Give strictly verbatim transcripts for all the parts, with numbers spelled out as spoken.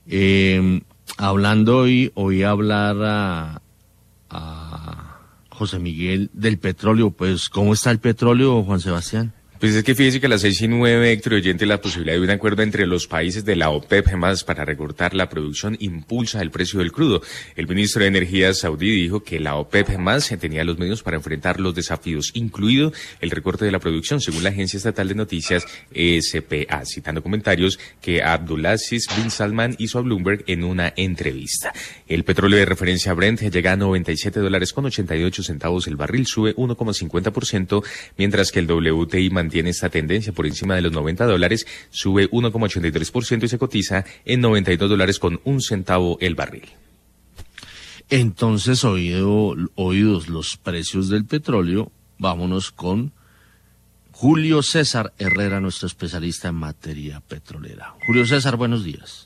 Eh, hablando hoy, oí hablar a, a José Miguel del petróleo. Pues, ¿cómo está el petróleo, Juan Sebastián? Pues es que fíjese que a las seis y nueve, Héctor Oyente, la posibilidad de un acuerdo entre los países de la OPEP más para recortar la producción impulsa el precio del crudo. El ministro de Energía saudí dijo que la OPEP más tenía los medios para enfrentar los desafíos, incluido el recorte de la producción, según la agencia estatal de noticias E S P A, citando comentarios que Abdulaziz bin Salman hizo a Bloomberg en una entrevista. El petróleo de referencia Brent llega a noventa y siete dólares con ochenta y ocho centavos el barril, sube uno coma cincuenta por ciento, mientras que el W T I mantiene tiene esta tendencia por encima de los noventa dólares, sube uno coma ochenta y tres por ciento y se cotiza en noventa y dos dólares con un centavo el barril. Entonces, oído, oídos los precios del petróleo, vámonos con Julio César Herrera, nuestro especialista en materia petrolera. Julio César, buenos días.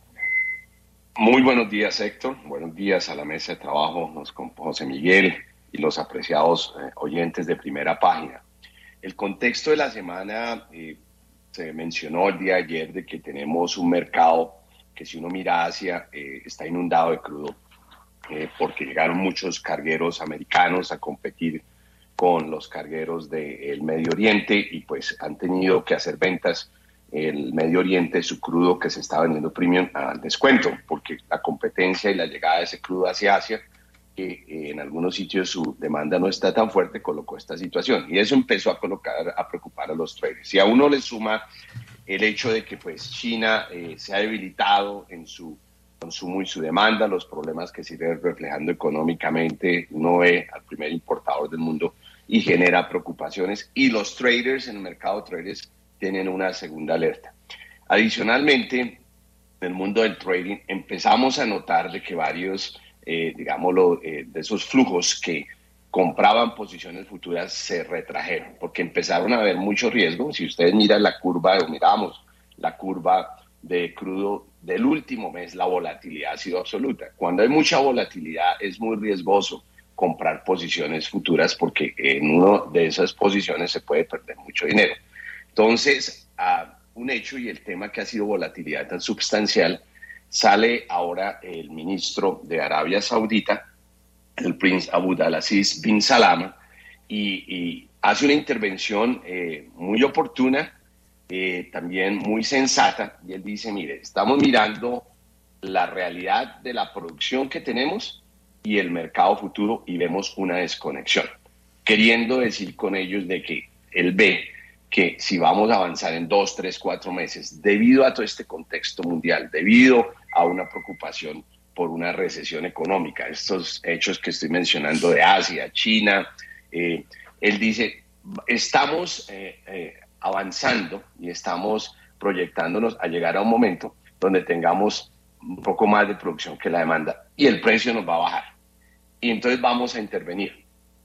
Muy buenos días, Héctor. Buenos días a la mesa de trabajo, con José Miguel y los apreciados eh, oyentes de Primera Página. El contexto de la semana, eh, se mencionó el día de ayer de que tenemos un mercado que, si uno mira hacia, eh, está inundado de crudo, eh, porque llegaron muchos cargueros americanos a competir con los cargueros del Medio Oriente y pues han tenido que hacer ventas el Medio Oriente, su crudo que se está vendiendo premium al descuento, porque la competencia y la llegada de ese crudo hacia Asia, que eh, en algunos sitios su demanda no está tan fuerte, colocó esta situación. Y eso empezó a colocar, a preocupar a los traders. Y a uno le suma el hecho de que pues China eh, se ha debilitado en su consumo y su demanda, los problemas que sigue reflejando económicamente, uno ve al primer importador del mundo y genera preocupaciones. Y los traders en el mercado de traders tienen una segunda alerta. Adicionalmente, en el mundo del trading empezamos a notar de que varios Eh, digámoslo, eh, de esos flujos que compraban posiciones futuras se retrajeron, porque empezaron a haber mucho riesgo. Si ustedes miran la curva, o miramos la curva de crudo del último mes, la volatilidad ha sido absoluta. Cuando hay mucha volatilidad es muy riesgoso comprar posiciones futuras, porque en una de esas posiciones se puede perder mucho dinero. Entonces, uh, un hecho y el tema que ha sido volatilidad tan sustancial, sale ahora el ministro de Arabia Saudita, el Prince Abdulaziz bin Salman, y, y hace una intervención eh, muy oportuna, eh, también muy sensata, y él dice, mire, estamos mirando la realidad de la producción que tenemos y el mercado futuro y vemos una desconexión, queriendo decir con ellos de que él ve que si vamos a avanzar en dos, tres, cuatro meses, debido a todo este contexto mundial, debido a una preocupación por una recesión económica, estos hechos que estoy mencionando de Asia, China, eh, él dice, estamos eh, eh, avanzando y estamos proyectándonos a llegar a un momento donde tengamos un poco más de producción que la demanda y el precio nos va a bajar. Y entonces vamos a intervenir.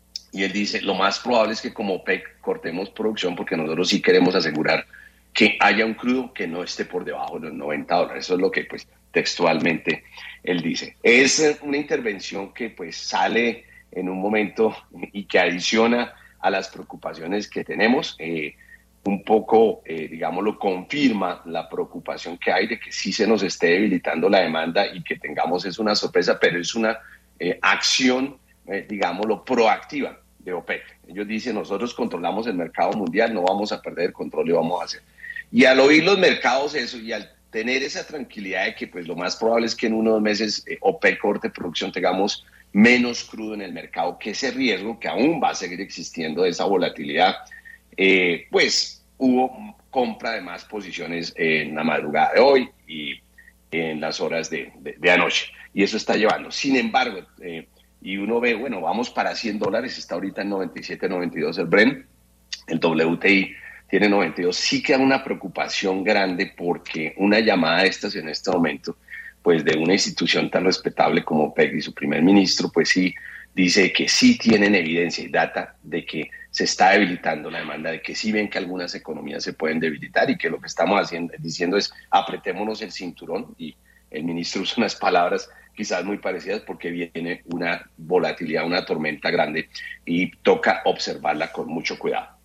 Y él dice, lo más probable es que como OPEC cortemos producción, porque nosotros sí queremos asegurar que haya un crudo que no esté por debajo de los noventa dólares. Eso es lo que pues textualmente él dice. Es una intervención que pues sale en un momento y que adiciona a las preocupaciones que tenemos. Eh, un poco, eh, digámoslo, confirma la preocupación que hay de que sí se nos esté debilitando la demanda y que tengamos, es una sorpresa, pero es una eh, acción, eh, digámoslo, proactiva de OPEC. Ellos dicen, nosotros controlamos el mercado mundial, no vamos a perder el control y vamos a hacer. Y al oír los mercados eso y al tener esa tranquilidad de que pues lo más probable es que en unos meses eh, OPEC corte producción, tengamos menos crudo en el mercado, que ese riesgo que aún va a seguir existiendo de esa volatilidad, eh, pues hubo compra de más posiciones en la madrugada de hoy y en las horas de, de, de anoche. Y eso está llevando. Sin embargo, eh, y uno ve, bueno, vamos para cien dólares, está ahorita en noventa y siete, noventa y dos el Brent, el W T I tiene noventa y dos, sí queda una preocupación grande porque una llamada de estas en este momento, pues de una institución tan respetable como OPEC y su primer ministro, pues sí dice que sí tienen evidencia y data de que se está debilitando la demanda, de que sí ven que algunas economías se pueden debilitar y que lo que estamos haciendo, diciendo es apretémonos el cinturón, y el ministro usa unas palabras quizás muy parecidas porque viene una volatilidad, una tormenta grande y toca observarla con mucho cuidado.